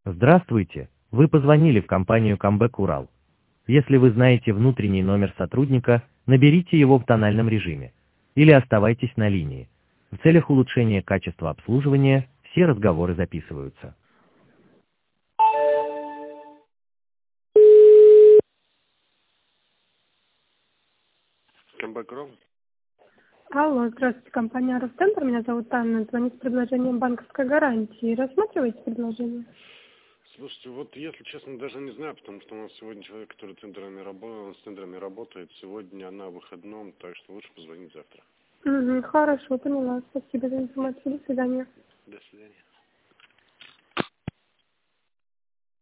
Здравствуйте, вы позвонили в компанию Comeback Урал. Если вы знаете внутренний номер сотрудника, наберите его в тональном режиме. Или оставайтесь на линии. В целях улучшения качества обслуживания все разговоры записываются. Comeback Урал? Алло, здравствуйте, компания Росцентр. Меня зовут Анна. Звоню с предложением банковской гарантии. Рассматриваете предложение? Слушайте, вот если честно, даже не знаю, потому что у нас сегодня человек, который с тендерами работает, сегодня на выходном, так что лучше позвонить завтра. Хорошо, поняла. Спасибо за информацию. До свидания. До свидания.